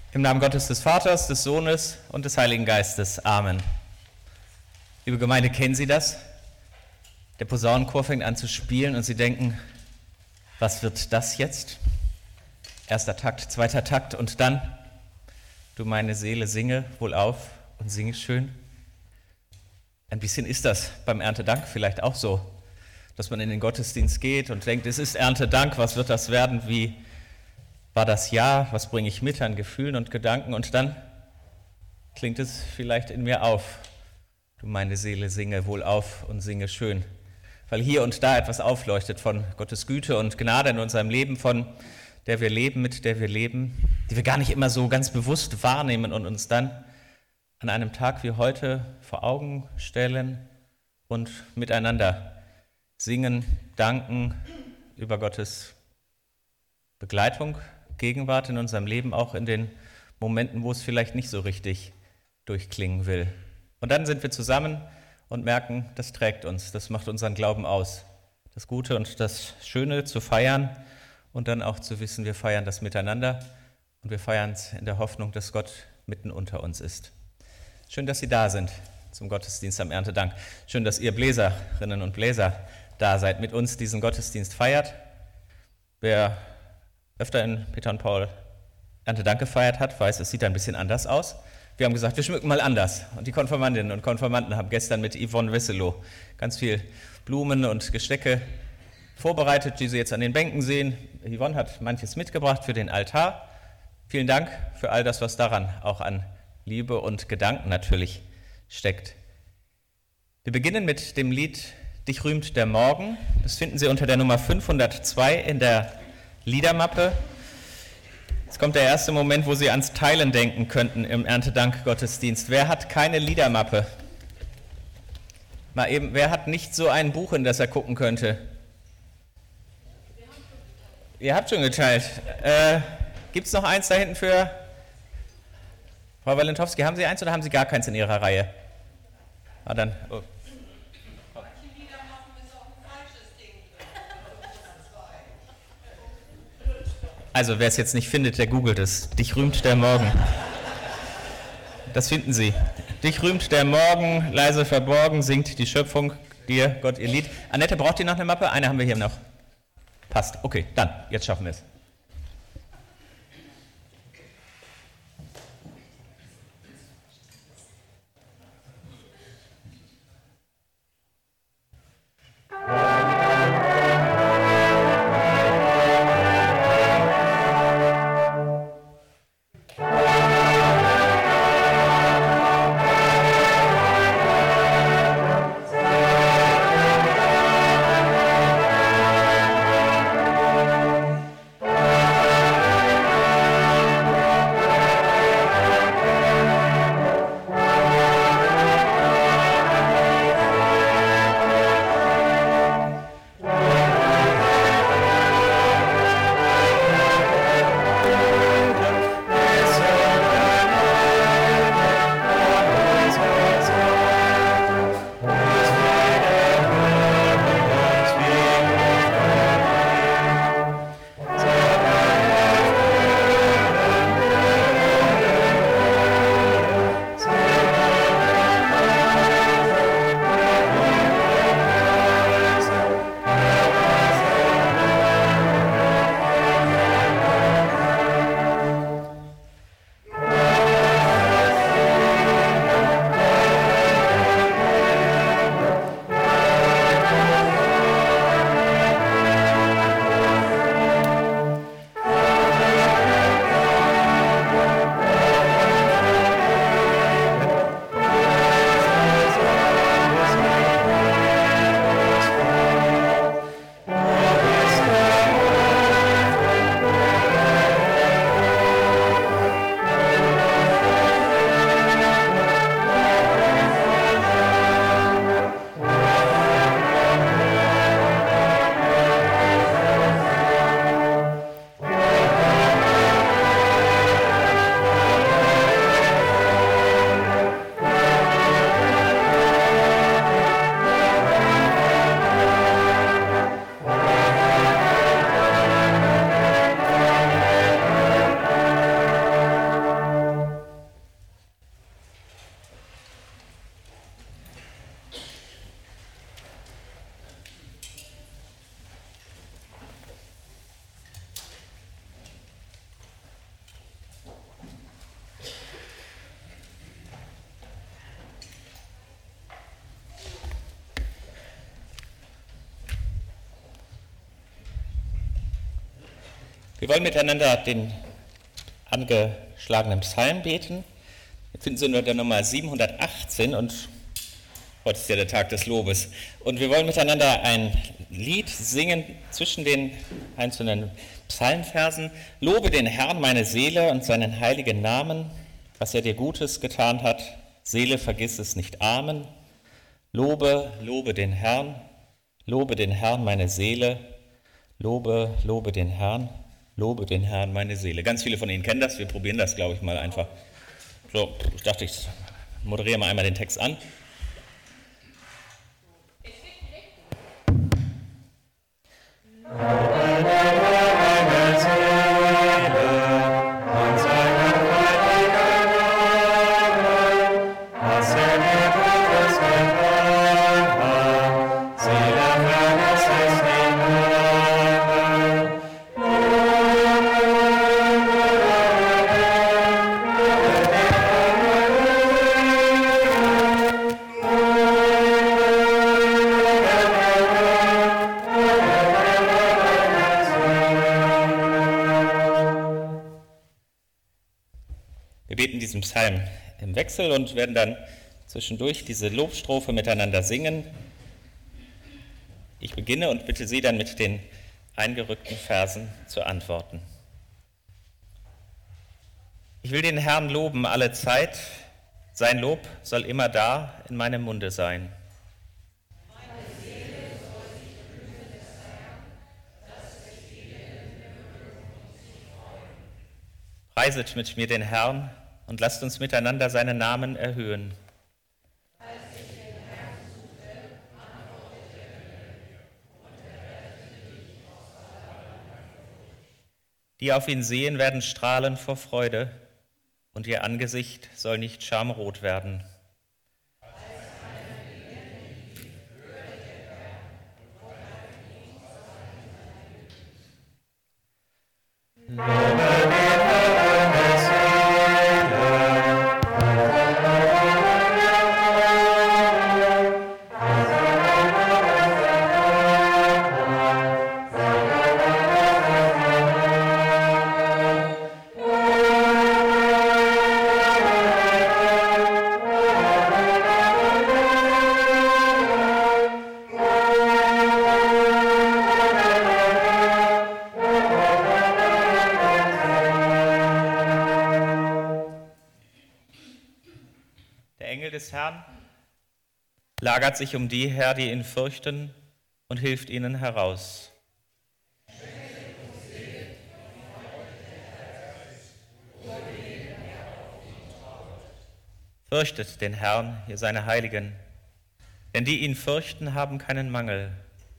Im Namen Gottes des Vaters, des Sohnes und des Heiligen Geistes. Amen. Liebe Gemeinde, kennen Sie das? Der Posaunenchor fängt an zu spielen und Sie denken, was wird das jetzt? Erster Takt, zweiter Takt und dann, du meine Seele, singe wohlauf und singe schön. Ein bisschen ist das beim Erntedank vielleicht auch so, dass man in den Gottesdienst geht und denkt, es ist Erntedank, was wird das werden, wie war das Jahr, was bringe ich mit an Gefühlen und Gedanken und dann klingt es vielleicht in mir auf. Du meine Seele, singe wohlauf und singe schön. Weil hier und da etwas aufleuchtet von Gottes Güte und Gnade in unserem Leben, von der wir leben, mit der wir leben, die wir gar nicht immer so ganz bewusst wahrnehmen und uns dann an einem Tag wie heute vor Augen stellen und miteinander singen, danken über Gottes Begleitung, Gegenwart in unserem Leben, auch in den Momenten, wo es vielleicht nicht so richtig durchklingen will. Und dann sind wir zusammen und merken, das trägt uns, das macht unseren Glauben aus. Das Gute und das Schöne zu feiern und dann auch zu wissen, wir feiern das miteinander und wir feiern es in der Hoffnung, dass Gott mitten unter uns ist. Schön, dass Sie da sind zum Gottesdienst am Erntedank. Schön, dass ihr Bläserinnen und Bläser da seid, mit uns diesen Gottesdienst feiert. Wer öfter in Peter und Paul Erntedank gefeiert hat, weiß, es sieht ein bisschen anders aus. Wir haben gesagt, wir schmücken mal anders. Und die Konfirmandinnen und Konfirmanden haben gestern mit Yvonne Wesselow ganz viel Blumen und Gestecke vorbereitet, die Sie jetzt an den Bänken sehen. Yvonne hat manches mitgebracht für den Altar. Vielen Dank für all das, was daran auch an Liebe und Gedanken natürlich steckt. Wir beginnen mit dem Lied Dich rühmt der Morgen. Das finden Sie unter der Nummer 502 in der Liedermappe. Jetzt kommt der erste Moment, wo Sie ans Teilen denken könnten im Erntedank-Gottesdienst. Wer hat keine Liedermappe? Mal eben, wer hat nicht so ein Buch, in das er gucken könnte? Ihr habt schon geteilt. Gibt es noch eins da hinten für Frau Walentowski? Haben Sie eins oder haben Sie gar keins in Ihrer Reihe? Ah, dann. Oh. Also wer es jetzt nicht findet, der googelt es. Dich rühmt der Morgen. Das finden Sie. Dich rühmt der Morgen, leise verborgen, singt die Schöpfung dir, Gott, ihr Lied. Annette, braucht ihr noch eine Mappe? Eine haben wir hier noch. Passt. Okay, dann, jetzt schaffen wir es. Wir wollen miteinander den angeschlagenen Psalm beten. Wir finden sie unter der Nummer 718 und heute ist ja der Tag des Lobes. Und wir wollen miteinander ein Lied singen zwischen den einzelnen Psalmversen. Lobe den Herrn, meine Seele, und seinen heiligen Namen, was er dir Gutes getan hat. Seele, vergiss es nicht. Amen. Lobe, lobe den Herrn, meine Seele. Lobe, lobe den Herrn, meine Seele. Ganz viele von Ihnen kennen das, wir probieren das, glaube ich, mal einfach. So, ich dachte, ich moderiere mal einmal den Text an. Diesen Psalm im Wechsel und werden dann zwischendurch diese Lobstrophe miteinander singen. Ich beginne und bitte Sie dann mit den eingerückten Versen zu antworten. Ich will den Herrn loben alle Zeit, sein Lob soll immer da in meinem Munde sein. Preiset mit mir den Herrn und lasst uns miteinander seinen Namen erhöhen. Als ich den Herrn suchte, antwortete er mir und errettete mich aus aller Furcht. Die auf ihn sehen, werden strahlen vor Freude, und ihr Angesicht soll nicht schamrot werden. Als einer Elenden hörte der Herr und hat ihn aus seinem des Herrn lagert sich um die her, die ihn fürchten, und hilft ihnen heraus. Fürchtet den Herrn, ihr seine Heiligen, denn die ihn fürchten, haben keinen Mangel.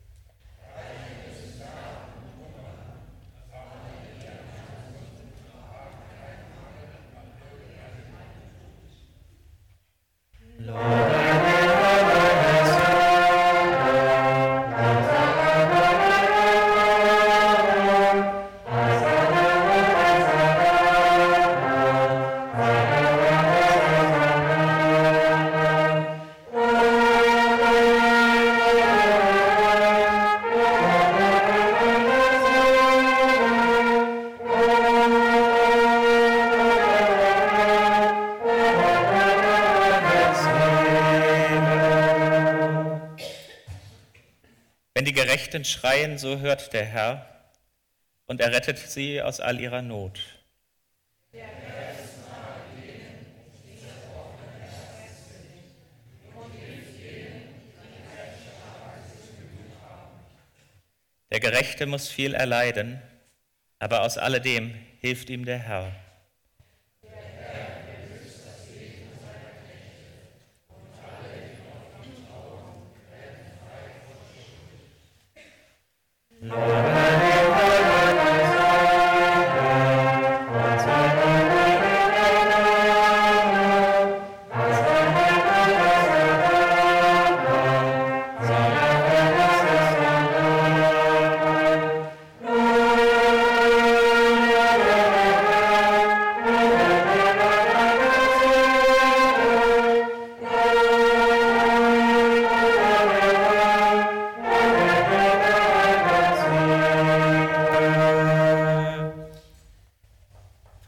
Wenn die Gerechten schreien, so hört der Herr und er rettet sie aus all ihrer Not. Der Herr ist nahe denen, die zerbrochenen Herzens sind, und hilft denen, die kein starkes Gemüt haben. Der Gerechte muss viel erleiden, aber aus alledem hilft ihm der Herr.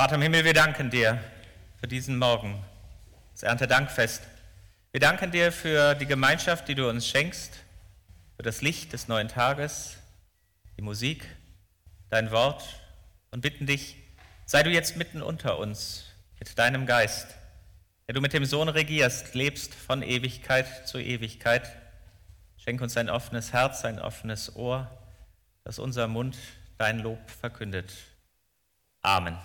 Vater im Himmel, wir danken dir für diesen Morgen, das Erntedankfest. Wir danken dir für die Gemeinschaft, die du uns schenkst, für das Licht des neuen Tages, die Musik, dein Wort und bitten dich, sei du jetzt mitten unter uns mit deinem Geist, der du mit dem Sohn regierst, lebst von Ewigkeit zu Ewigkeit. Schenk uns ein offenes Herz, ein offenes Ohr, dass unser Mund dein Lob verkündet. Amen.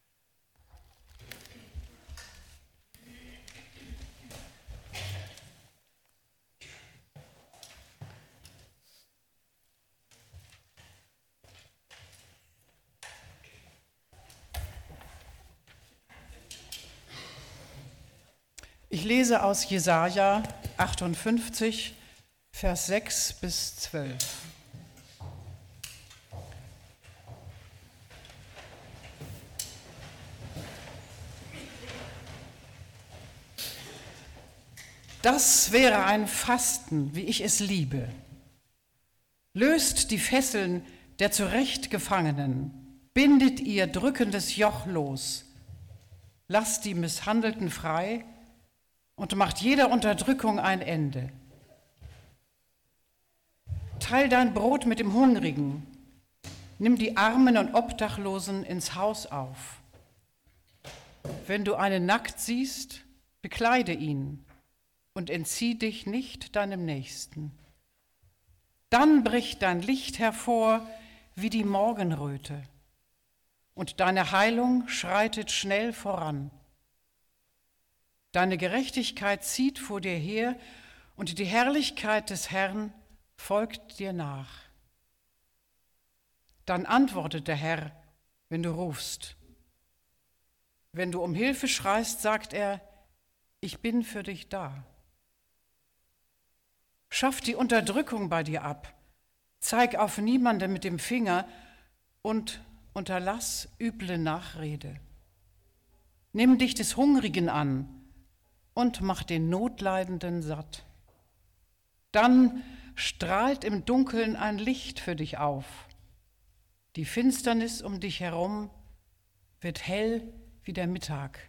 Ich lese aus Jesaja 58, Vers 6 bis 12. Das wäre ein Fasten, wie ich es liebe. Löst die Fesseln der Zurechtgefangenen, bindet ihr drückendes Joch los, lasst die Misshandelten frei und macht jeder Unterdrückung ein Ende. Teil dein Brot mit dem Hungrigen, nimm die Armen und Obdachlosen ins Haus auf. Wenn du einen nackt siehst, bekleide ihn und entzieh dich nicht deinem Nächsten. Dann bricht dein Licht hervor wie die Morgenröte und deine Heilung schreitet schnell voran. Deine Gerechtigkeit zieht vor dir her und die Herrlichkeit des Herrn folgt dir nach. Dann antwortet der Herr, wenn du rufst. Wenn du um Hilfe schreist, sagt er, ich bin für dich da. Schaff die Unterdrückung bei dir ab, zeig auf niemanden mit dem Finger und unterlass üble Nachrede. Nimm dich des Hungrigen an und mach den Notleidenden satt. Dann strahlt im Dunkeln ein Licht für dich auf. Die Finsternis um dich herum wird hell wie der Mittag.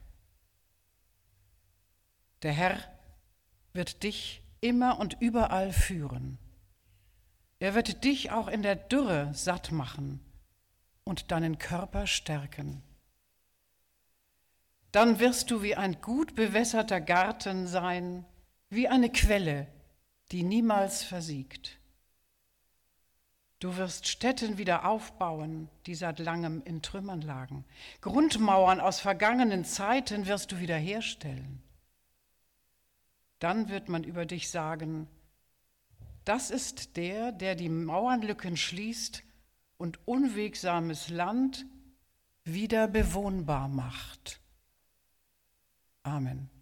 Der Herr wird dich immer und überall führen. Er wird dich auch in der Dürre satt machen und deinen Körper stärken. Dann wirst du wie ein gut bewässerter Garten sein, wie eine Quelle, die niemals versiegt. Du wirst Städten wieder aufbauen, die seit langem in Trümmern lagen. Grundmauern aus vergangenen Zeiten wirst du wiederherstellen. Dann wird man über dich sagen, das ist der, der die Mauernlücken schließt und unwegsames Land wieder bewohnbar macht. Amen.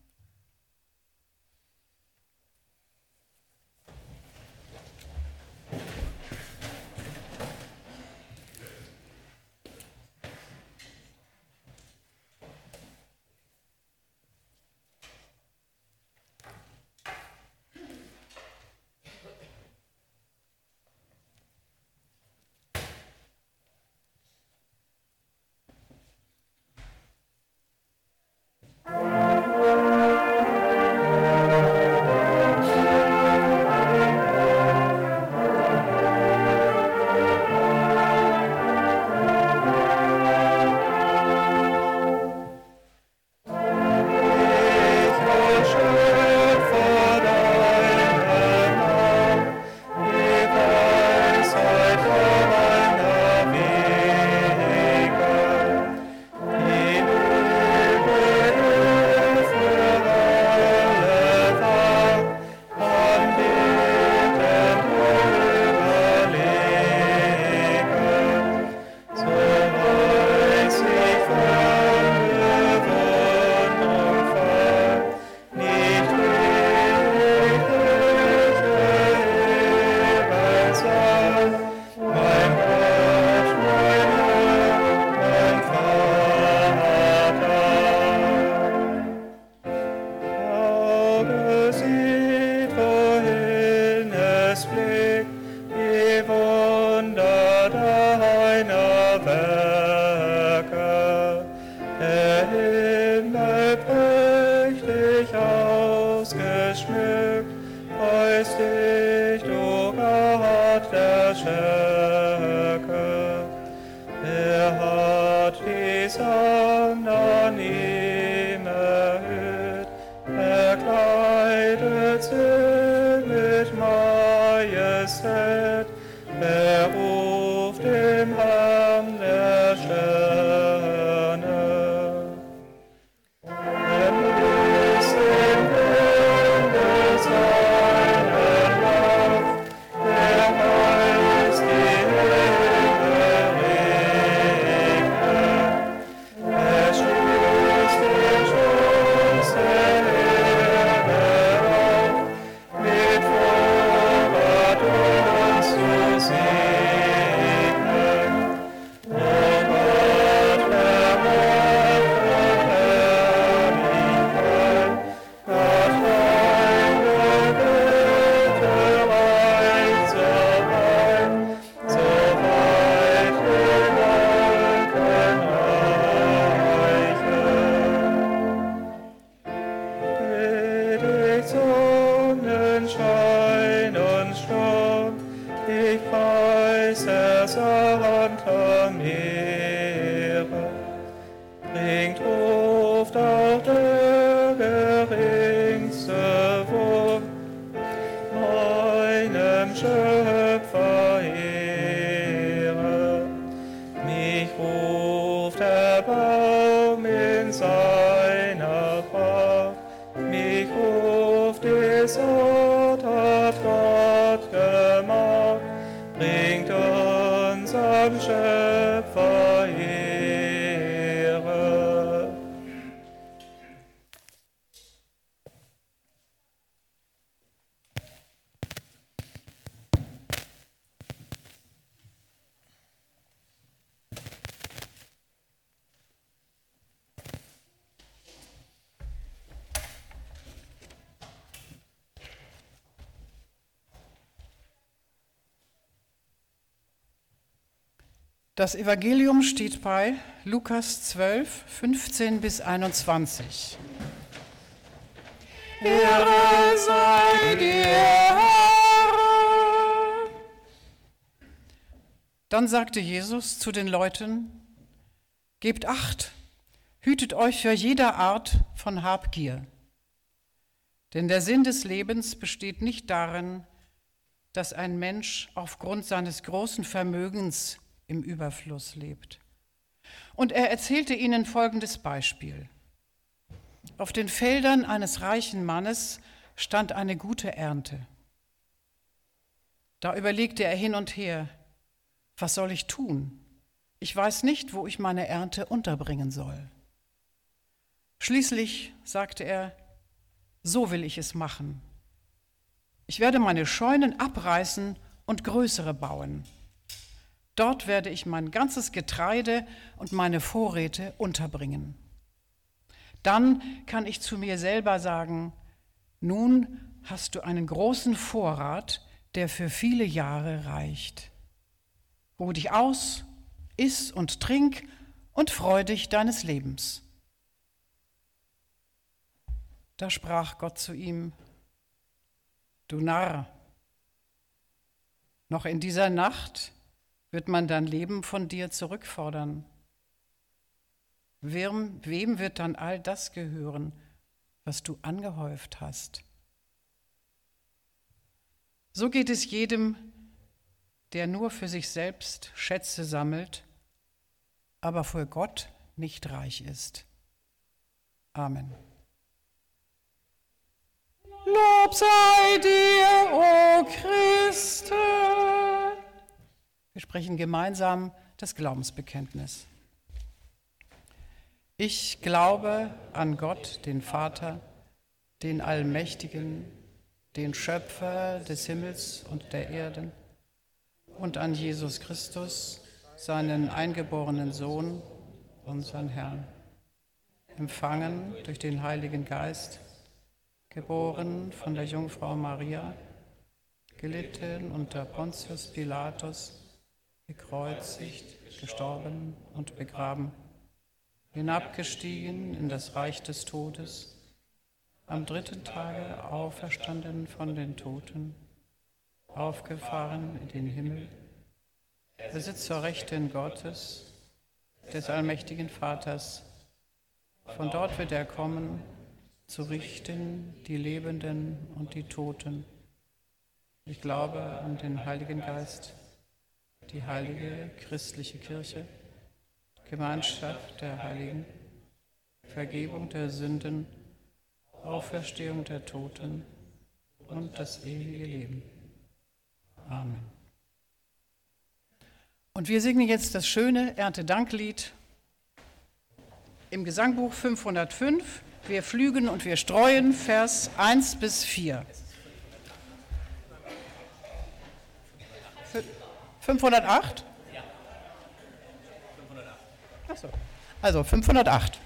Sand am Meere, bringt oft auch der geringste Wurm meinem Schöpfer Ehre. Mich ruft der Baum in seiner Pracht, mich ruft des Ort hat Gott gemacht, bringt unserem Schöpfer Ehre. Das Evangelium steht bei Lukas 12, 15 bis 21. Ehre sei dir, Herr! Dann sagte Jesus zu den Leuten: Gebt Acht, hütet euch für jede Art von Habgier. Denn der Sinn des Lebens besteht nicht darin, dass ein Mensch aufgrund seines großen Vermögens im Überfluss lebt. Und er erzählte ihnen folgendes Beispiel. Auf den Feldern eines reichen Mannes stand eine gute Ernte. Da überlegte er hin und her: Was soll ich tun? Ich weiß nicht, wo ich meine Ernte unterbringen soll. Schließlich sagte er: So will ich es machen. Ich werde meine Scheunen abreißen und größere bauen. Dort werde ich mein ganzes Getreide und meine Vorräte unterbringen. Dann kann ich zu mir selber sagen: Nun hast du einen großen Vorrat, der für viele Jahre reicht. Ruh dich aus, iss und trink und freu dich deines Lebens. Da sprach Gott zu ihm: Du Narr, noch in dieser Nacht wird man dein Leben von dir zurückfordern. Wem wird dann all das gehören, was du angehäuft hast? So geht es jedem, der nur für sich selbst Schätze sammelt, aber vor Gott nicht reich ist. Amen. Lob sei dir, o Christe! Wir sprechen gemeinsam das Glaubensbekenntnis. Ich glaube an Gott, den Vater, den Allmächtigen, den Schöpfer des Himmels und der Erden, und an Jesus Christus, seinen eingeborenen Sohn, unseren Herrn, empfangen durch den Heiligen Geist, geboren von der Jungfrau Maria, gelitten unter Pontius Pilatus, gekreuzigt, gestorben und begraben, hinabgestiegen in das Reich des Todes, am dritten Tage auferstanden von den Toten, aufgefahren in den Himmel, er sitzt zur Rechten Gottes, des allmächtigen Vaters. Von dort wird er kommen, zu richten die Lebenden und die Toten. Ich glaube an den Heiligen Geist, die heilige christliche Kirche, Gemeinschaft der Heiligen, Vergebung der Sünden, Auferstehung der Toten und das ewige Leben. Amen. Und wir singen jetzt das schöne Erntedanklied im Gesangbuch 505. Wir pflügen und wir streuen, Vers 1 bis 4. 508? Ja. 508. Achso. Also 508.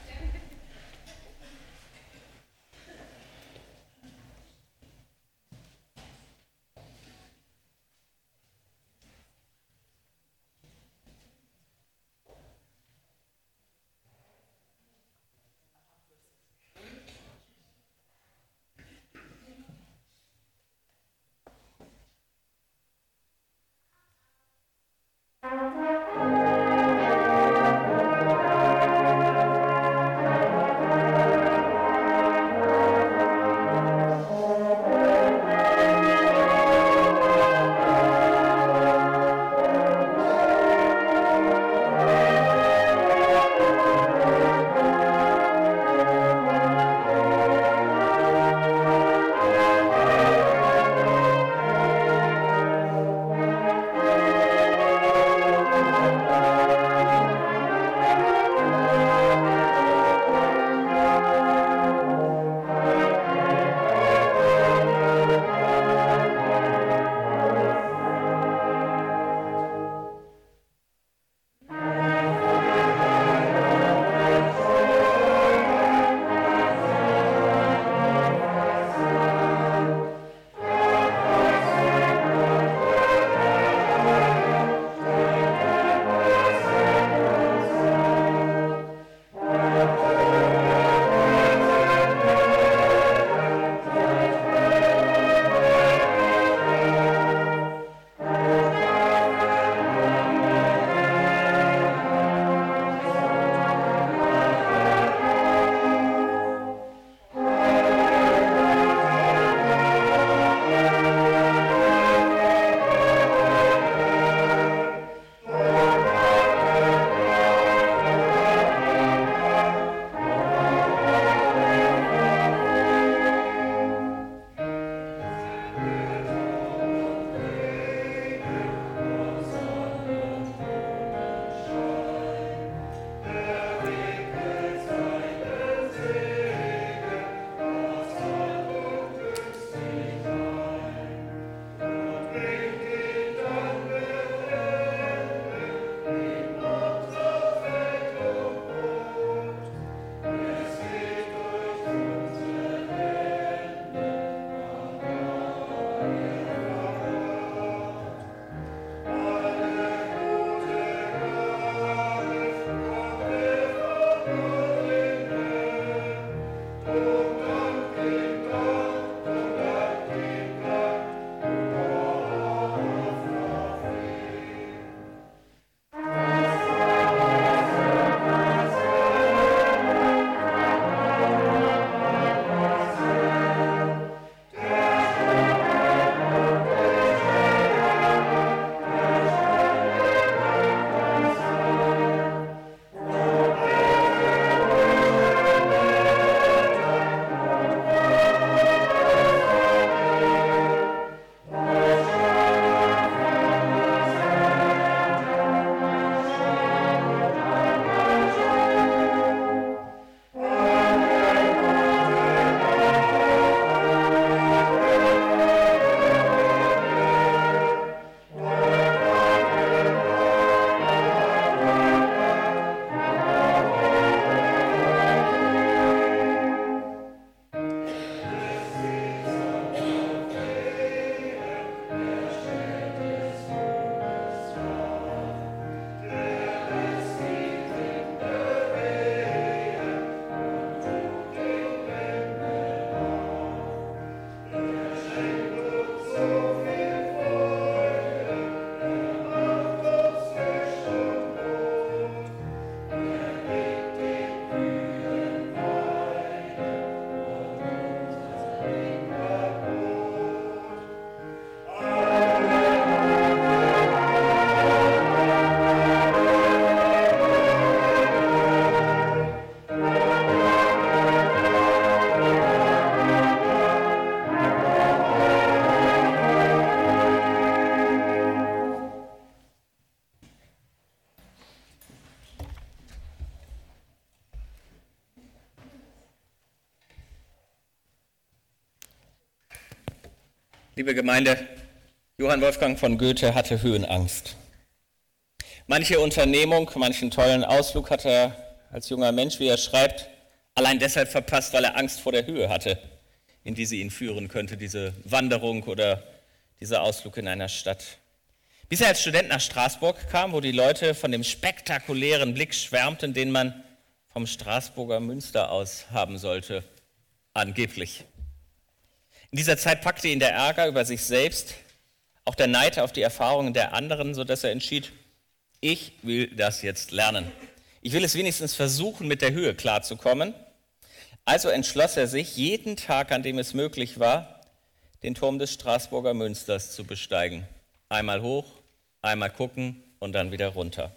Liebe Gemeinde, Johann Wolfgang von Goethe hatte Höhenangst. Manche Unternehmung, manchen tollen Ausflug hat er als junger Mensch, wie er schreibt, allein deshalb verpasst, weil er Angst vor der Höhe hatte, in die sie ihn führen könnte, diese Wanderung oder dieser Ausflug in einer Stadt. Bis er als Student nach Straßburg kam, wo die Leute von dem spektakulären Blick schwärmten, den man vom Straßburger Münster aus haben sollte, angeblich. In dieser Zeit packte ihn der Ärger über sich selbst, auch der Neid auf die Erfahrungen der anderen, sodass er entschied, ich will das jetzt lernen. Ich will es wenigstens versuchen, mit der Höhe klarzukommen. Also entschloss er sich, jeden Tag, an dem es möglich war, den Turm des Straßburger Münsters zu besteigen. Einmal hoch, einmal gucken und dann wieder runter.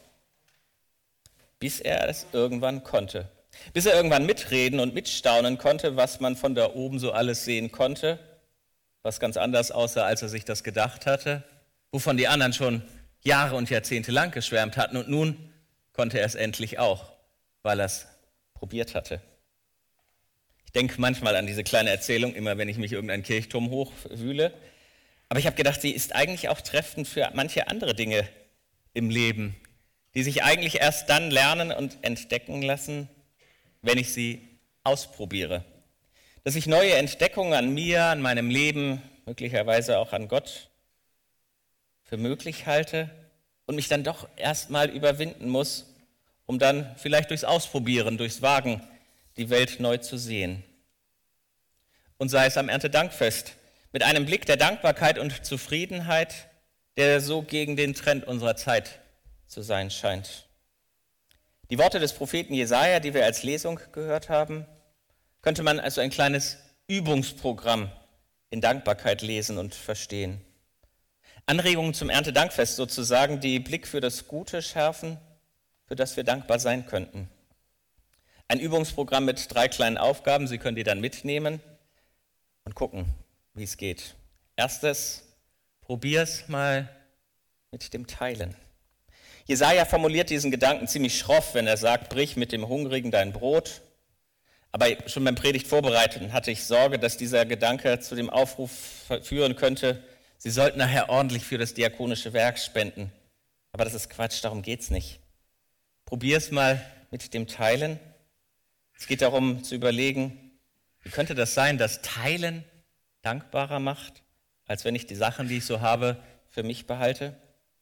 Bis er es irgendwann konnte. Bis er irgendwann mitreden und mitstaunen konnte, was man von da oben so alles sehen konnte, was ganz anders aussah, als er sich das gedacht hatte, wovon die anderen schon Jahre und Jahrzehnte lang geschwärmt hatten. Und nun konnte er es endlich auch, weil er es probiert hatte. Ich denke manchmal an diese kleine Erzählung, immer wenn ich mich irgendeinen Kirchturm hochwühle. Aber ich habe gedacht, sie ist eigentlich auch treffend für manche andere Dinge im Leben, die sich eigentlich erst dann lernen und entdecken lassen, wenn ich sie ausprobiere. Dass ich neue Entdeckungen an mir, an meinem Leben, möglicherweise auch an Gott für möglich halte und mich dann doch erstmal überwinden muss, um dann vielleicht durchs Ausprobieren, durchs Wagen die Welt neu zu sehen. Und sei es am Erntedankfest, mit einem Blick der Dankbarkeit und Zufriedenheit, der so gegen den Trend unserer Zeit zu sein scheint. Die Worte des Propheten Jesaja, die wir als Lesung gehört haben, könnte man als ein kleines Übungsprogramm in Dankbarkeit lesen und verstehen. Anregungen zum Erntedankfest sozusagen, die Blick für das Gute schärfen, für das wir dankbar sein könnten. Ein Übungsprogramm mit 3 kleinen Aufgaben, Sie können die dann mitnehmen und gucken, wie es geht. Erstes, probier's mal mit dem Teilen. Jesaja formuliert diesen Gedanken ziemlich schroff, wenn er sagt, brich mit dem Hungrigen dein Brot. Aber schon beim Predigt vorbereiten hatte ich Sorge, dass dieser Gedanke zu dem Aufruf führen könnte, Sie sollten nachher ordentlich für das diakonische Werk spenden. Aber das ist Quatsch, darum geht's nicht. Probier's mal mit dem Teilen. Es geht darum zu überlegen, wie könnte das sein, dass Teilen dankbarer macht, als wenn ich die Sachen, die ich so habe, für mich behalte?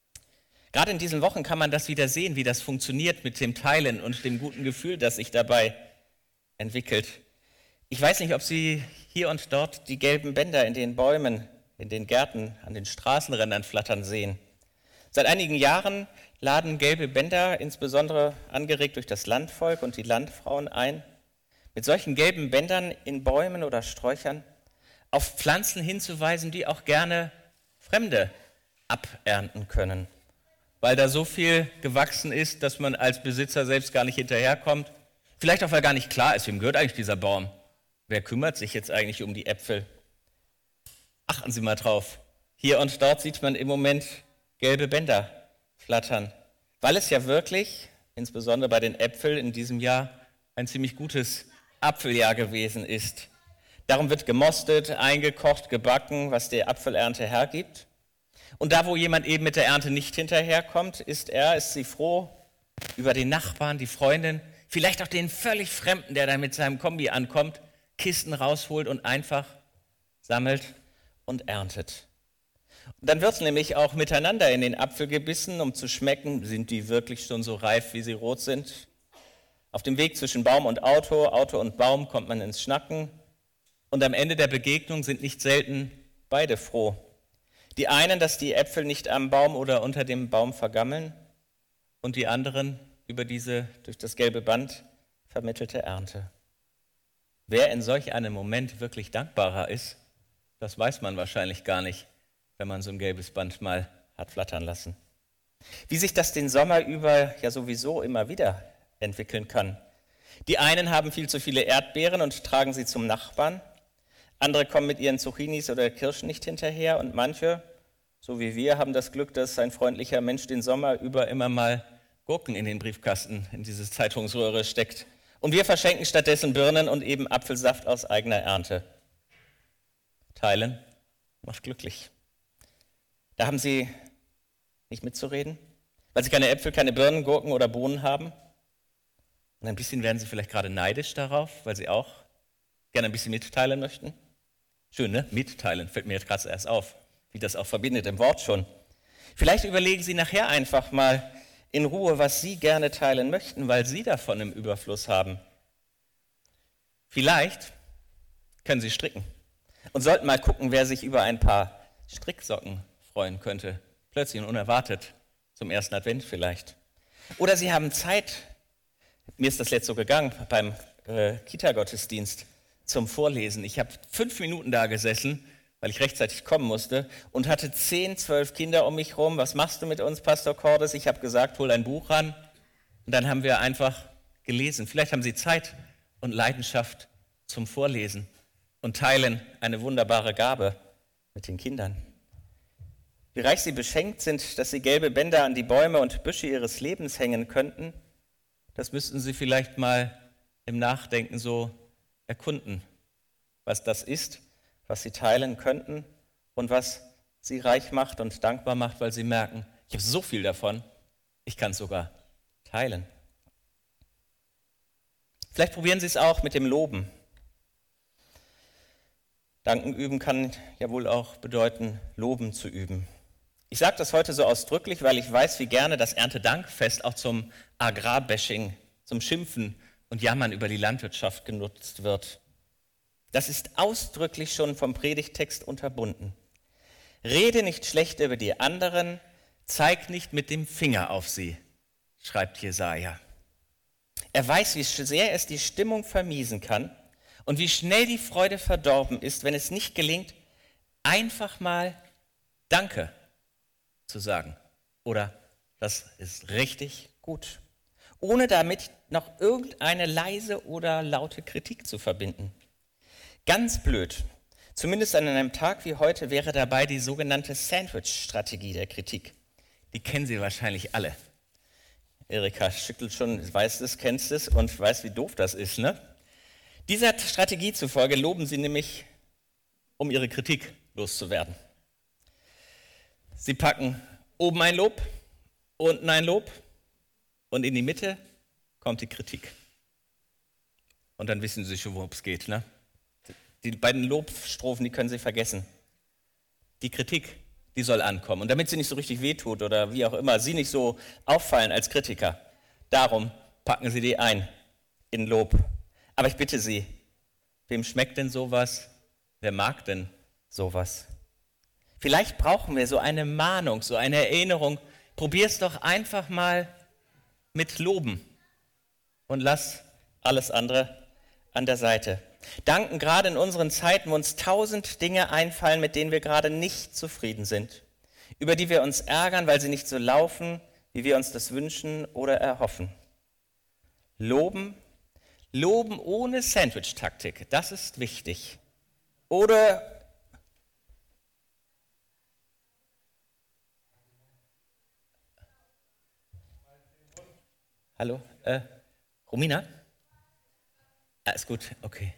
Gerade in diesen Wochen kann man das wieder sehen, wie das funktioniert mit dem Teilen und dem guten Gefühl, das sich dabei entwickelt. Ich weiß nicht, ob Sie hier und dort die gelben Bänder in den Bäumen, in den Gärten, an den Straßenrändern flattern sehen. Seit einigen Jahren laden gelbe Bänder, insbesondere angeregt durch das Landvolk und die Landfrauen, ein, mit solchen gelben Bändern in Bäumen oder Sträuchern auf Pflanzen hinzuweisen, die auch gerne Fremde abernten können, weil da so viel gewachsen ist, dass man als Besitzer selbst gar nicht hinterherkommt. Vielleicht auch, weil gar nicht klar ist, wem gehört eigentlich dieser Baum? Wer kümmert sich jetzt eigentlich um die Äpfel? Achten Sie mal drauf. Hier und dort sieht man im Moment gelbe Bänder flattern, weil es ja wirklich, insbesondere bei den Äpfeln in diesem Jahr, ein ziemlich gutes Apfeljahr gewesen ist. Darum wird gemostet, eingekocht, gebacken, was die Apfelernte hergibt. Und da, wo jemand eben mit der Ernte nicht hinterherkommt, ist sie froh über den Nachbarn, die Freundin, vielleicht auch den völlig Fremden, der da mit seinem Kombi ankommt, Kisten rausholt und einfach sammelt und erntet. Und dann wird nämlich auch miteinander in den Apfel gebissen, um zu schmecken, sind die wirklich schon so reif, wie sie rot sind. Auf dem Weg zwischen Baum und Auto und Baum kommt man ins Schnacken. Und am Ende der Begegnung sind nicht selten beide froh. Die einen, dass die Äpfel nicht am Baum oder unter dem Baum vergammeln, und die anderen über diese durch das gelbe Band vermittelte Ernte. Wer in solch einem Moment wirklich dankbarer ist, das weiß man wahrscheinlich gar nicht, wenn man so ein gelbes Band mal hat flattern lassen. Wie sich das den Sommer über ja sowieso immer wieder entwickeln kann. Die einen haben viel zu viele Erdbeeren und tragen sie zum Nachbarn. Andere kommen mit ihren Zucchinis oder Kirschen nicht hinterher und manche, so wie wir, haben das Glück, dass ein freundlicher Mensch den Sommer über immer mal Gurken in den Briefkasten, in diese Zeitungsröhre steckt. Und wir verschenken stattdessen Birnen und eben Apfelsaft aus eigener Ernte. Teilen macht glücklich. Da haben sie nicht mitzureden, weil sie keine Äpfel, keine Birnen, Gurken oder Bohnen haben. Und ein bisschen werden sie vielleicht gerade neidisch darauf, weil sie auch gerne ein bisschen mitteilen möchten. Schön, ne? Mitteilen, fällt mir jetzt gerade erst auf, wie das auch verbindet im Wort schon. Vielleicht überlegen sie nachher einfach mal in Ruhe, was sie gerne teilen möchten, weil sie davon im Überfluss haben. Vielleicht können sie stricken und sollten mal gucken, wer sich über ein paar Stricksocken freuen könnte. Plötzlich und unerwartet, zum ersten Advent vielleicht. Oder sie haben Zeit, mir ist das jetzt so gegangen, beim Kita-Gottesdienst zum Vorlesen. Ich habe 5 Minuten da gesessen, weil ich rechtzeitig kommen musste und hatte 10, 12 Kinder um mich rum. Was machst du mit uns, Pastor Cordes? Ich habe gesagt, hol ein Buch ran. Und dann haben wir einfach gelesen. Vielleicht haben sie Zeit und Leidenschaft zum Vorlesen und teilen eine wunderbare Gabe mit den Kindern. Wie reich sie beschenkt sind, dass sie gelbe Bänder an die Bäume und Büsche ihres Lebens hängen könnten, das müssten sie vielleicht mal im Nachdenken so erkunden, was das ist, was sie teilen könnten und was sie reich macht und dankbar macht, weil sie merken, ich habe so viel davon, ich kann es sogar teilen. Vielleicht probieren sie es auch mit dem Loben. Danken üben kann ja wohl auch bedeuten, Loben zu üben. Ich sage das heute so ausdrücklich, weil ich weiß, wie gerne das Erntedankfest auch zum Agrarbashing, zum Schimpfen und Jammern über die Landwirtschaft genutzt wird. Das ist ausdrücklich schon vom Predigttext unterbunden. Rede nicht schlecht über die anderen, zeig nicht mit dem Finger auf sie, schreibt Jesaja. Er weiß, wie sehr es die Stimmung vermiesen kann und wie schnell die Freude verdorben ist, wenn es nicht gelingt, einfach mal Danke zu sagen oder das ist richtig gut, ohne damit noch irgendeine leise oder laute Kritik zu verbinden. Ganz blöd, zumindest an einem Tag wie heute, wäre dabei die sogenannte Sandwich-Strategie der Kritik. Die kennen Sie wahrscheinlich alle. Erika schüttelt schon, weiß es, kennst es und weiß, wie doof das ist, ne? Dieser Strategie zufolge loben Sie nämlich, um Ihre Kritik loszuwerden. Sie packen oben ein Lob, unten ein Lob und in die Mitte kommt die Kritik. Und dann wissen Sie schon, worum es geht, ne? Die beiden Lobstrophen, die können Sie vergessen. Die Kritik, die soll ankommen. Und damit sie nicht so richtig wehtut oder wie auch immer, Sie nicht so auffallen als Kritiker, darum packen Sie die ein in Lob. Aber ich bitte Sie, wem schmeckt denn sowas? Wer mag denn sowas? Vielleicht brauchen wir so eine Mahnung, so eine Erinnerung. Probier's doch einfach mal mit Loben und lass alles andere an der Seite. Danken gerade in unseren Zeiten, wo uns 1000 Dinge einfallen, mit denen wir gerade nicht zufrieden sind, über die wir uns ärgern, weil sie nicht so laufen, wie wir uns das wünschen oder erhoffen. Loben ohne Sandwich-Taktik, das ist wichtig. Oder hallo, Romina? Ist gut, okay.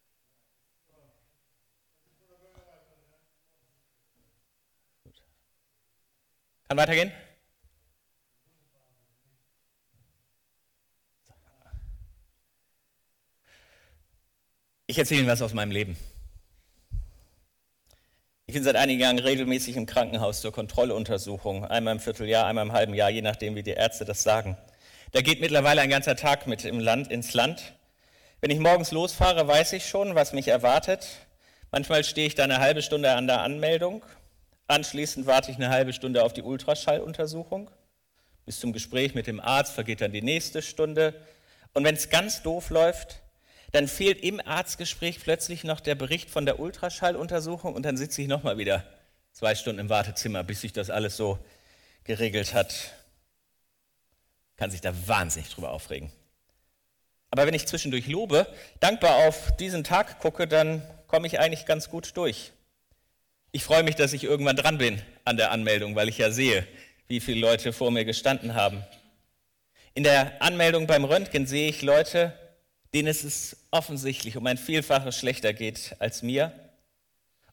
Kann weitergehen? Ich erzähle Ihnen was aus meinem Leben. Ich bin seit einigen Jahren regelmäßig im Krankenhaus zur Kontrolluntersuchung, einmal im Vierteljahr, einmal im halben Jahr, je nachdem, wie die Ärzte das sagen. Da geht mittlerweile ein ganzer Tag mit ins Land. Wenn ich morgens losfahre, weiß ich schon, was mich erwartet. Manchmal stehe ich da eine halbe Stunde an der Anmeldung. Anschließend warte ich eine halbe Stunde auf die Ultraschalluntersuchung. Bis zum Gespräch mit dem Arzt vergeht dann die nächste Stunde. Und wenn es ganz doof läuft, dann fehlt im Arztgespräch plötzlich noch der Bericht von der Ultraschalluntersuchung und dann sitze ich nochmal wieder 2 Stunden im Wartezimmer, bis sich das alles so geregelt hat. Kann sich da wahnsinnig drüber aufregen. Aber wenn ich zwischendurch lobe, dankbar auf diesen Tag gucke, dann komme ich eigentlich ganz gut durch. Ich freue mich, dass ich irgendwann dran bin an der Anmeldung, weil ich ja sehe, wie viele Leute vor mir gestanden haben. In der Anmeldung beim Röntgen sehe ich Leute, denen es offensichtlich um ein Vielfaches schlechter geht als mir.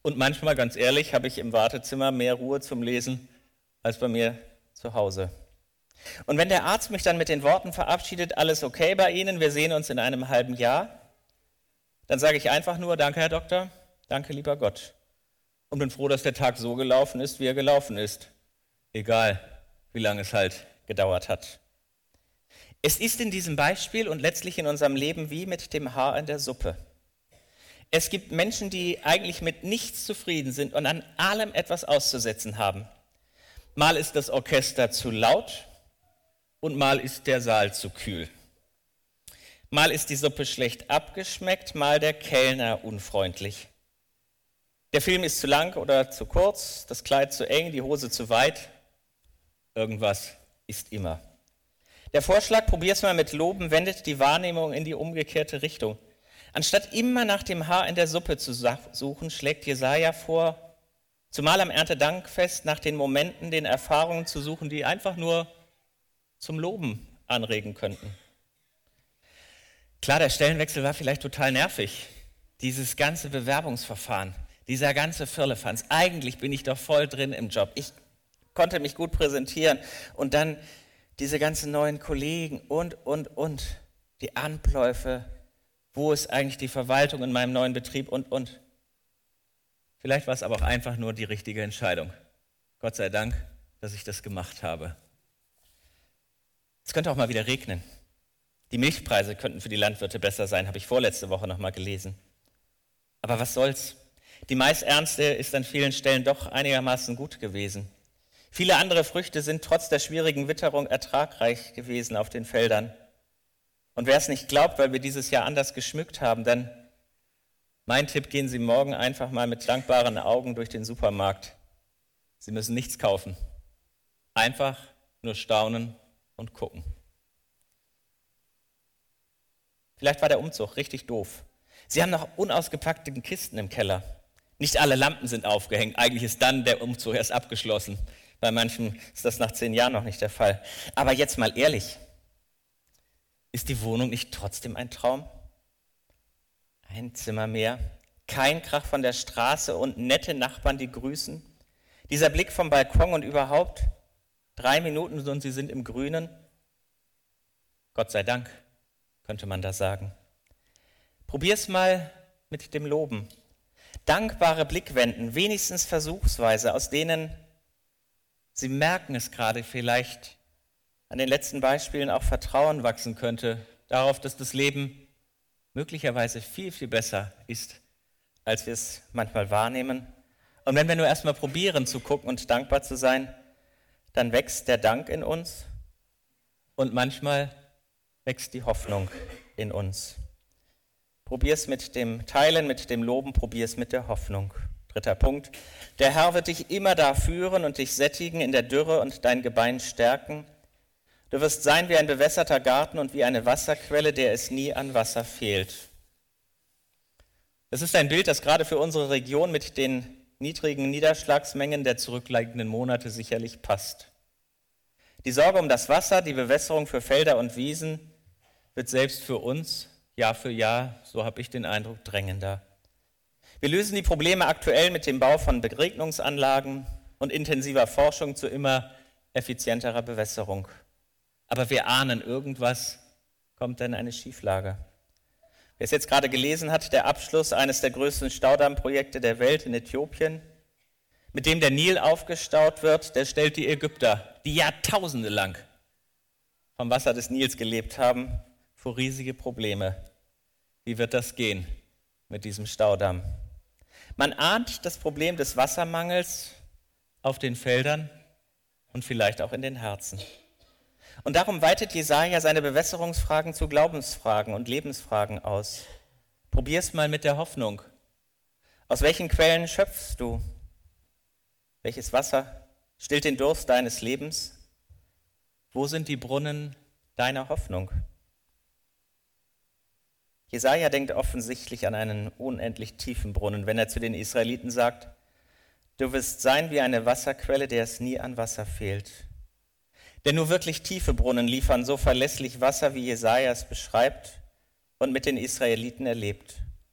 Und manchmal, ganz ehrlich, habe ich im Wartezimmer mehr Ruhe zum Lesen als bei mir zu Hause. Und wenn der Arzt mich dann mit den Worten verabschiedet, alles okay bei Ihnen, wir sehen uns in einem halben Jahr, dann sage ich einfach nur, danke Herr Doktor, danke lieber Gott. Und bin froh, dass der Tag so gelaufen ist, wie er gelaufen ist. Egal, wie lange es halt gedauert hat. Es ist in diesem Beispiel und letztlich in unserem Leben wie mit dem Haar in der Suppe. Es gibt Menschen, die eigentlich mit nichts zufrieden sind und an allem etwas auszusetzen haben. Mal ist das Orchester zu laut und mal ist der Saal zu kühl. Mal ist die Suppe schlecht abgeschmeckt, mal der Kellner unfreundlich. Der Film ist zu lang oder zu kurz, das Kleid zu eng, die Hose zu weit. Irgendwas ist immer. Der Vorschlag, probier's mal mit Loben, wendet die Wahrnehmung in die umgekehrte Richtung. Anstatt immer nach dem Haar in der Suppe zu suchen, schlägt Jesaja vor, zumal am Erntedankfest nach den Momenten, den Erfahrungen zu suchen, die einfach nur zum Loben anregen könnten. Klar, der Stellenwechsel war vielleicht total nervig. Dieses ganze Bewerbungsverfahren, dieser ganze Firlefanz. Eigentlich bin ich doch voll drin im Job. Ich konnte mich gut präsentieren. Und dann diese ganzen neuen Kollegen und. Die Anläufe. Wo ist eigentlich die Verwaltung in meinem neuen Betrieb und. Vielleicht war es aber auch einfach nur die richtige Entscheidung. Gott sei Dank, dass ich das gemacht habe. Es könnte auch mal wieder regnen. Die Milchpreise könnten für die Landwirte besser sein, habe ich vorletzte Woche noch mal gelesen. Aber was soll's? Die Maisernte ist an vielen Stellen doch einigermaßen gut gewesen. Viele andere Früchte sind trotz der schwierigen Witterung ertragreich gewesen auf den Feldern. Und wer es nicht glaubt, weil wir dieses Jahr anders geschmückt haben, dann mein Tipp, gehen Sie morgen einfach mal mit dankbaren Augen durch den Supermarkt. Sie müssen nichts kaufen. Einfach nur staunen und gucken. Vielleicht war der Umzug richtig doof. Sie haben noch unausgepackte Kisten im Keller. Nicht alle Lampen sind aufgehängt. Eigentlich ist dann der Umzug erst abgeschlossen. Bei manchen ist das nach 10 Jahren noch nicht der Fall. Aber jetzt mal ehrlich. Ist die Wohnung nicht trotzdem ein Traum? Ein Zimmer mehr, kein Krach von der Straße und nette Nachbarn, die grüßen. Dieser Blick vom Balkon und überhaupt 3 Minuten und Sie sind im Grünen. Gott sei Dank, könnte man da sagen. Probier's mal mit dem Loben. Dankbare Blickwenden, wenigstens versuchsweise, aus denen Sie merken es gerade vielleicht, an den letzten Beispielen auch Vertrauen wachsen könnte, darauf, dass das Leben möglicherweise viel, viel besser ist, als wir es manchmal wahrnehmen. Und wenn wir nur erstmal probieren zu gucken und dankbar zu sein, dann wächst der Dank in uns und manchmal wächst die Hoffnung in uns. Probier's mit dem Teilen, mit dem Loben, probier's mit der Hoffnung. 3. Punkt. Der Herr wird dich immer da führen und dich sättigen in der Dürre und dein Gebein stärken. Du wirst sein wie ein bewässerter Garten und wie eine Wasserquelle, der es nie an Wasser fehlt. Das ist ein Bild, das gerade für unsere Region mit den niedrigen Niederschlagsmengen der zurückliegenden Monate sicherlich passt. Die Sorge um das Wasser, die Bewässerung für Felder und Wiesen wird selbst für uns Jahr für Jahr, so habe ich den Eindruck, drängender. Wir lösen die Probleme aktuell mit dem Bau von Beregnungsanlagen und intensiver Forschung zu immer effizienterer Bewässerung. Aber wir ahnen, irgendwas kommt in eine Schieflage. Wer es jetzt gerade gelesen hat, der Abschluss eines der größten Staudammprojekte der Welt in Äthiopien, mit dem der Nil aufgestaut wird, der stellt die Ägypter, die Jahrtausende lang vom Wasser des Nils gelebt haben, vor riesige Probleme. Wie wird das gehen mit diesem Staudamm? Man ahnt das Problem des Wassermangels auf den Feldern und vielleicht auch in den Herzen. Und darum weitet Jesaja seine Bewässerungsfragen zu Glaubensfragen und Lebensfragen aus. Probier's mal mit der Hoffnung. Aus welchen Quellen schöpfst du? Welches Wasser stillt den Durst deines Lebens? Wo sind die Brunnen deiner Hoffnung? Jesaja denkt offensichtlich an einen unendlich tiefen Brunnen, wenn er zu den Israeliten sagt, du wirst sein wie eine Wasserquelle, der es nie an Wasser fehlt. Denn nur wirklich tiefe Brunnen liefern so verlässlich Wasser, wie Jesaja es beschreibt und mit den Israeliten erlebt.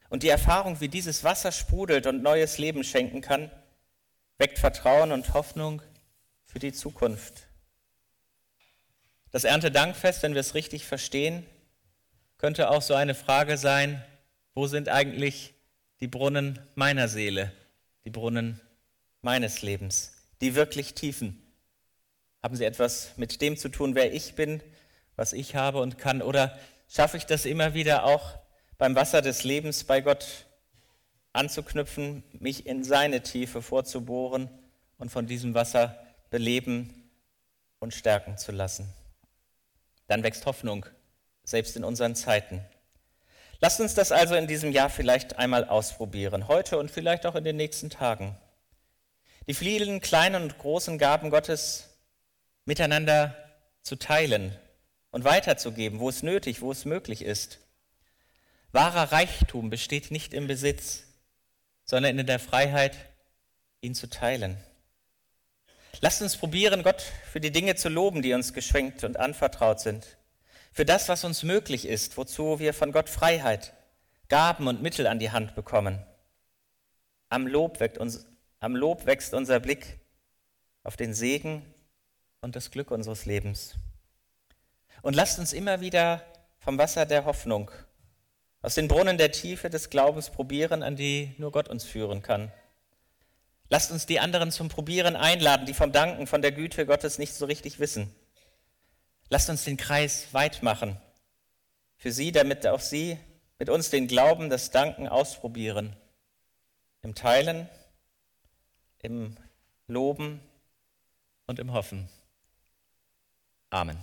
Und die Erfahrung, wie dieses Wasser sprudelt und neues Leben schenken kann, weckt Vertrauen und Hoffnung für die Zukunft. Das Erntedankfest, wenn wir es richtig verstehen, könnte auch so eine Frage sein: Wo sind eigentlich die Brunnen meiner Seele, die Brunnen meines Lebens, die wirklich tiefen? Haben sie etwas mit dem zu tun, wer ich bin, was ich habe und kann? Oder schaffe ich das immer wieder auch beim Wasser des Lebens bei Gott anzuknüpfen, mich in seine Tiefe vorzubohren und von diesem Wasser beleben und stärken zu lassen? Dann wächst Hoffnung, selbst in unseren Zeiten. Lasst uns das also in diesem Jahr vielleicht einmal ausprobieren, heute und vielleicht auch in den nächsten Tagen. Die vielen kleinen und großen Gaben Gottes miteinander zu teilen und weiterzugeben, wo es nötig, wo es möglich ist. Wahrer Reichtum besteht nicht im Besitz, sondern in der Freiheit, ihn zu teilen. Lasst uns probieren, Gott für die Dinge zu loben, die uns geschenkt und anvertraut sind. Für das, was uns möglich ist, wozu wir von Gott Freiheit, Gaben und Mittel an die Hand bekommen. Am Lob wächst unser Blick auf den Segen und das Glück unseres Lebens. Und lasst uns immer wieder vom Wasser der Hoffnung, aus den Brunnen der Tiefe des Glaubens probieren, an die nur Gott uns führen kann. Lasst uns die anderen zum Probieren einladen, die vom Danken, von der Güte Gottes nicht so richtig wissen. Lasst uns den Kreis weit machen für sie, damit auch sie mit uns den Glauben, das Danken ausprobieren. Im Teilen, im Loben und im Hoffen. Amen.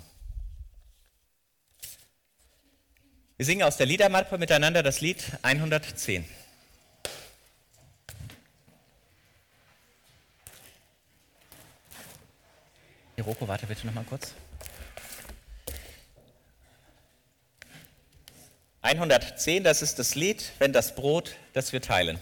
Wir singen aus der Liedermappe miteinander das Lied 110. Roko, warte bitte noch mal kurz. 110, das ist das Lied, wenn das Brot, das wir teilen.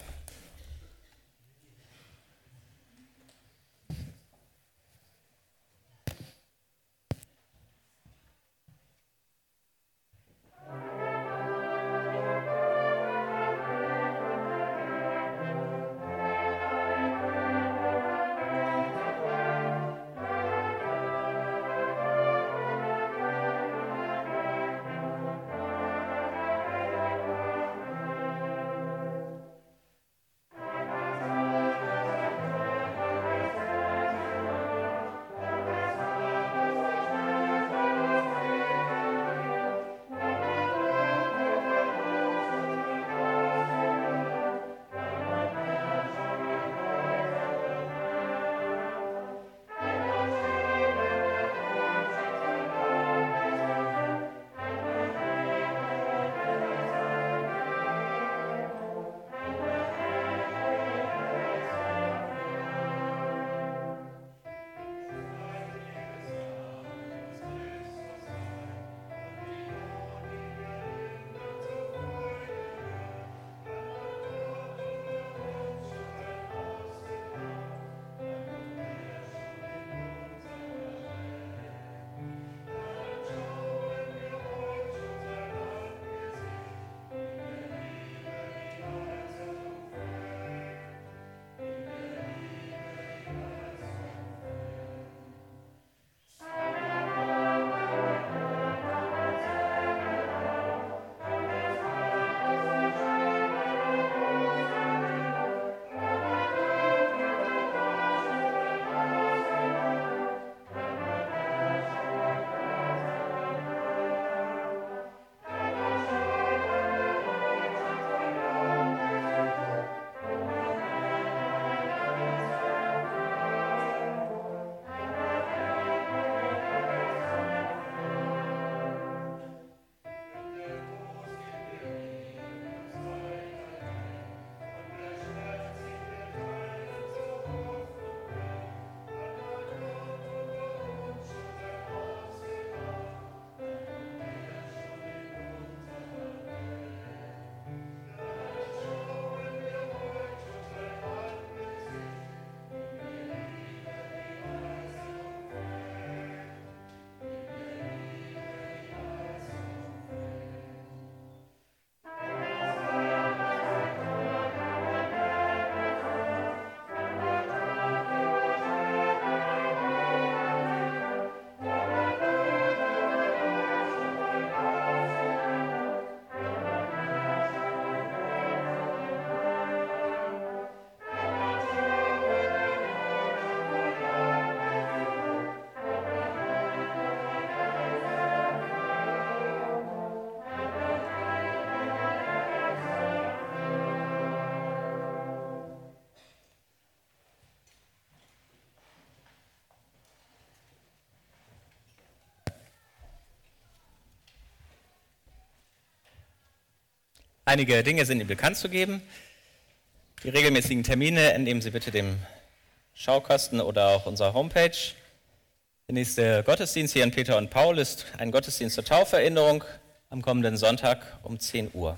Einige Dinge sind Ihnen bekannt zu geben. Die regelmäßigen Termine entnehmen Sie bitte dem Schaukasten oder auch unserer Homepage. Der nächste Gottesdienst hier in Peter und Paul ist ein Gottesdienst zur Tauferinnerung am kommenden Sonntag um 10 Uhr.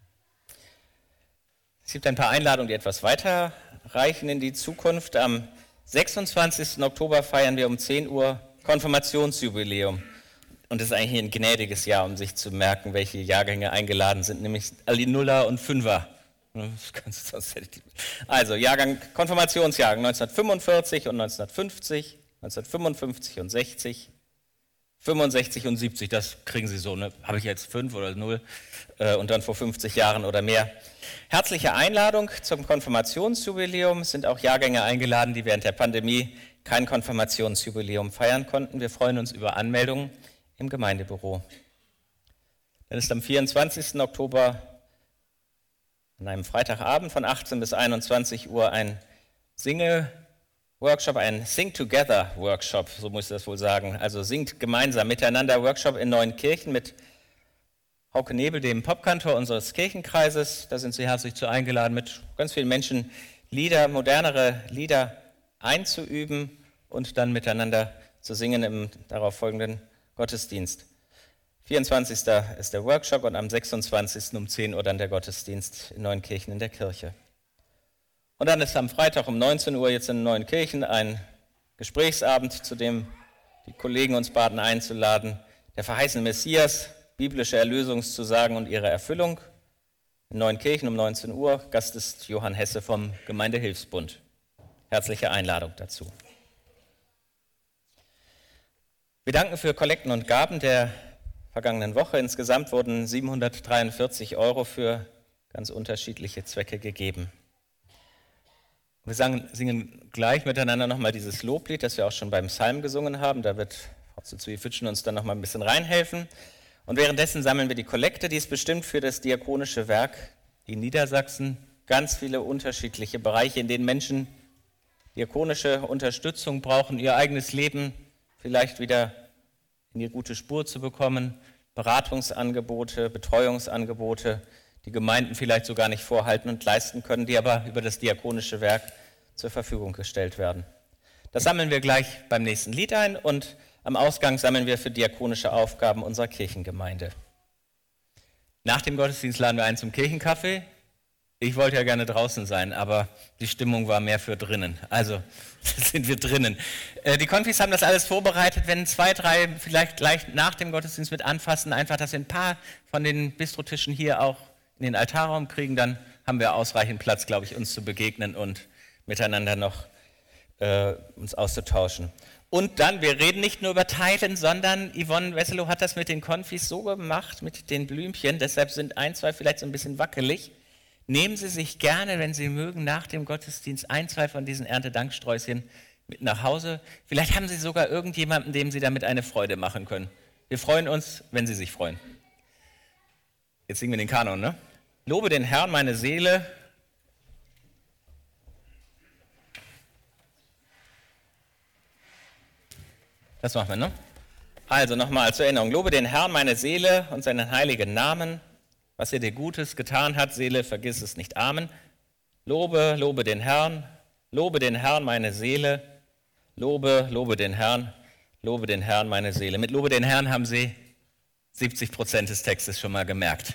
Es gibt ein paar Einladungen, die etwas weiter reichen in die Zukunft. Am 26. Oktober feiern wir um 10 Uhr Konfirmationsjubiläum. Und es ist eigentlich ein gnädiges Jahr, um sich zu merken, welche Jahrgänge eingeladen sind, nämlich alle Nuller und Fünfer. Also Konfirmationsjahrgang 1945 und 1950, 1955 und 60, 65 und 70, das kriegen Sie so, ne? Habe ich jetzt 5 oder 0 und dann vor 50 Jahren oder mehr. Herzliche Einladung zum Konfirmationsjubiläum. Es sind auch Jahrgänge eingeladen, die während der Pandemie kein Konfirmationsjubiläum feiern konnten. Wir freuen uns über Anmeldungen im Gemeindebüro. Dann ist am 24. Oktober an einem Freitagabend von 18 bis 21 Uhr ein Single-Workshop, ein Sing-Together-Workshop, so muss ich das wohl sagen. Also singt gemeinsam miteinander Workshop in Neuenkirchen mit Hauke Nebel, dem Popkantor unseres Kirchenkreises. Da sind Sie herzlich zu eingeladen, mit ganz vielen Menschen modernere Lieder einzuüben und dann miteinander zu singen im darauf folgenden Gottesdienst. 24. ist der Workshop und am 26. um 10 Uhr dann der Gottesdienst in Neuenkirchen in der Kirche. Und dann ist am Freitag um 19 Uhr jetzt in Neuenkirchen ein Gesprächsabend, zu dem die Kollegen uns baten einzuladen. Der verheißene Messias, biblische Erlösungszusagen und ihre Erfüllung. In Neuenkirchen um 19 Uhr. Gast ist Johann Hesse vom Gemeindehilfsbund. Herzliche Einladung dazu. Wir danken für Kollekten und Gaben der vergangenen Woche. Insgesamt wurden 743 € für ganz unterschiedliche Zwecke gegeben. Wir singen gleich miteinander nochmal dieses Loblied, das wir auch schon beim Psalm gesungen haben. Da wird Frau Zuzui-Fitschen uns dann nochmal ein bisschen reinhelfen. Und währenddessen sammeln wir die Kollekte, die ist bestimmt für das diakonische Werk in Niedersachsen. Ganz viele unterschiedliche Bereiche, in denen Menschen diakonische Unterstützung brauchen, ihr eigenes Leben vielleicht wieder in die gute Spur zu bekommen, Beratungsangebote, Betreuungsangebote, die Gemeinden vielleicht sogar nicht vorhalten und leisten können, die aber über das diakonische Werk zur Verfügung gestellt werden. Das sammeln wir gleich beim nächsten Lied ein und am Ausgang sammeln wir für diakonische Aufgaben unserer Kirchengemeinde. Nach dem Gottesdienst laden wir ein zum Kirchenkaffee. Ich wollte ja gerne draußen sein, aber die Stimmung war mehr für drinnen. Also sind wir drinnen. Die Konfis haben das alles vorbereitet. Wenn 2, 3 vielleicht gleich nach dem Gottesdienst mit anfassen, einfach, dass wir ein paar von den Bistrotischen hier auch in den Altarraum kriegen, dann haben wir ausreichend Platz, glaube ich, uns zu begegnen und miteinander noch uns auszutauschen. Und dann, wir reden nicht nur über Teilen, sondern Yvonne Wesselow hat das mit den Konfis so gemacht, mit den Blümchen, deshalb sind 1, 2 vielleicht so ein bisschen wackelig. Nehmen Sie sich gerne, wenn Sie mögen, nach dem Gottesdienst 1, 2 von diesen Erntedanksträußchen mit nach Hause. Vielleicht haben Sie sogar irgendjemanden, dem Sie damit eine Freude machen können. Wir freuen uns, wenn Sie sich freuen. Jetzt singen wir den Kanon, ne? Lobe den Herrn, meine Seele. Das machen wir, ne? Also nochmal zur Erinnerung. Lobe den Herrn, meine Seele und seinen heiligen Namen. Was er dir Gutes getan hat, Seele, vergiss es nicht. Amen. Lobe den Herrn, meine Seele. Lobe den Herrn, meine Seele. Mit Lobe den Herrn haben Sie 70% des Textes schon mal gemerkt.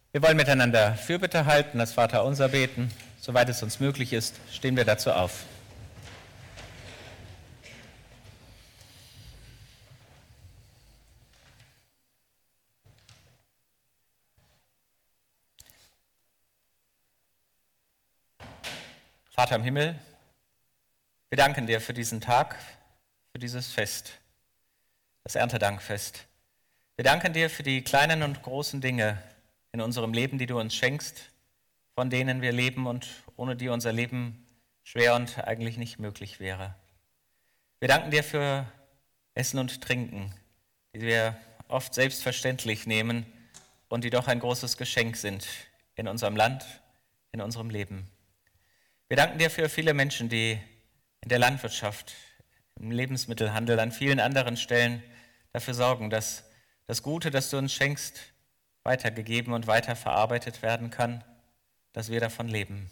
Wir wollen miteinander Fürbitte halten, das Vaterunser beten. Soweit es uns möglich ist, stehen wir dazu auf. Vater im Himmel, wir danken dir für diesen Tag, für dieses Fest, das Erntedankfest. Wir danken dir für die kleinen und großen Dinge in unserem Leben, die du uns schenkst, von denen wir leben und ohne die unser Leben schwer und eigentlich nicht möglich wäre. Wir danken dir für Essen und Trinken, die wir oft selbstverständlich nehmen und die doch ein großes Geschenk sind in unserem Land, in unserem Leben. Wir danken dir für viele Menschen, die in der Landwirtschaft, im Lebensmittelhandel, an vielen anderen Stellen dafür sorgen, dass das Gute, das du uns schenkst, weitergegeben und weiterverarbeitet werden kann, dass wir davon leben.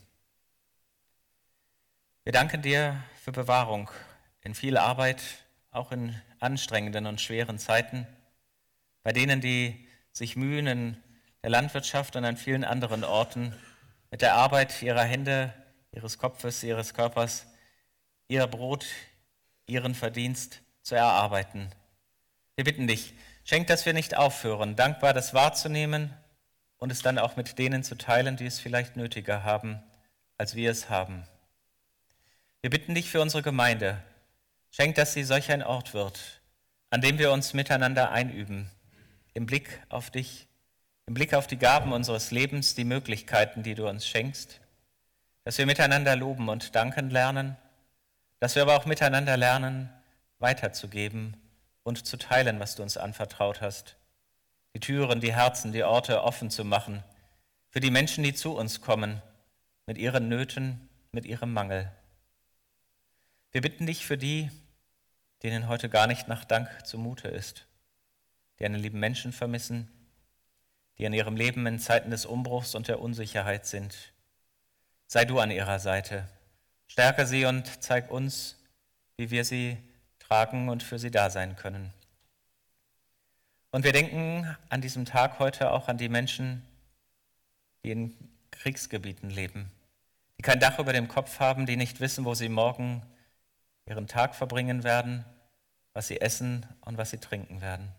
Wir danken dir für Bewahrung in viel Arbeit, auch in anstrengenden und schweren Zeiten, bei denen, die sich mühen in der Landwirtschaft und an vielen anderen Orten, mit der Arbeit ihrer Hände, ihres Kopfes, ihres Körpers, ihr Brot, ihren Verdienst zu erarbeiten. Wir bitten dich, schenk, dass wir nicht aufhören, dankbar das wahrzunehmen und es dann auch mit denen zu teilen, die es vielleicht nötiger haben, als wir es haben. Wir bitten dich für unsere Gemeinde, schenk, dass sie solch ein Ort wird, an dem wir uns miteinander einüben, im Blick auf dich, im Blick auf die Gaben unseres Lebens, die Möglichkeiten, die du uns schenkst, dass wir miteinander loben und danken lernen, dass wir aber auch miteinander lernen, weiterzugeben und zu teilen, was du uns anvertraut hast. Die Türen, die Herzen, die Orte offen zu machen für die Menschen, die zu uns kommen, mit ihren Nöten, mit ihrem Mangel. Wir bitten dich für die, denen heute gar nicht nach Dank zumute ist, die einen lieben Menschen vermissen, die in ihrem Leben in Zeiten des Umbruchs und der Unsicherheit sind. Sei du an ihrer Seite, stärke sie und zeig uns, wie wir sie tragen und für sie da sein können. Und wir denken an diesem Tag heute auch an die Menschen, die in Kriegsgebieten leben, die kein Dach über dem Kopf haben, die nicht wissen, wo sie morgen ihren Tag verbringen werden, was sie essen und was sie trinken werden.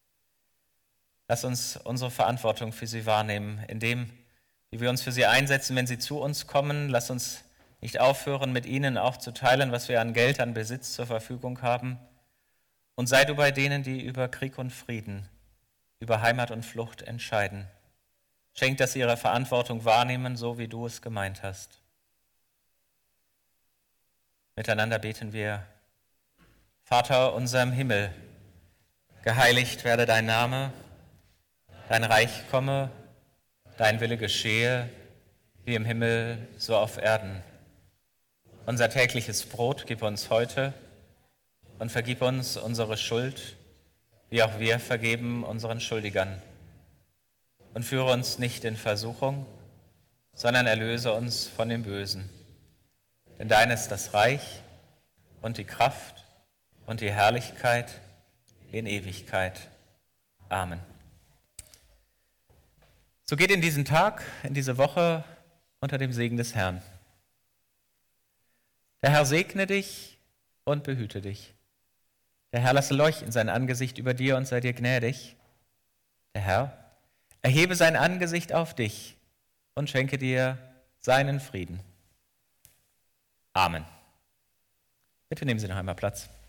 Lass uns unsere Verantwortung für sie wahrnehmen, indem, wie wir uns für sie einsetzen, wenn sie zu uns kommen. Lass uns nicht aufhören, mit ihnen auch zu teilen, was wir an Geld, an Besitz zur Verfügung haben. Und sei du bei denen, die über Krieg und Frieden, über Heimat und Flucht entscheiden. Schenk, dass sie ihre Verantwortung wahrnehmen, so wie du es gemeint hast. Miteinander beten wir: Vater unser im Himmel, geheiligt werde dein Name, dein Reich komme, dein Wille geschehe, wie im Himmel, so auf Erden. Unser tägliches Brot gib uns heute und vergib uns unsere Schuld, wie auch wir vergeben unseren Schuldigern. Und führe uns nicht in Versuchung, sondern erlöse uns von dem Bösen. Denn dein ist das Reich und die Kraft und die Herrlichkeit in Ewigkeit. Amen. So geht in diesen Tag, in diese Woche unter dem Segen des Herrn. Der Herr segne dich und behüte dich. Der Herr lasse leuchten sein Angesicht über dir und sei dir gnädig. Der Herr erhebe sein Angesicht auf dich und schenke dir seinen Frieden. Amen. Bitte nehmen Sie noch einmal Platz.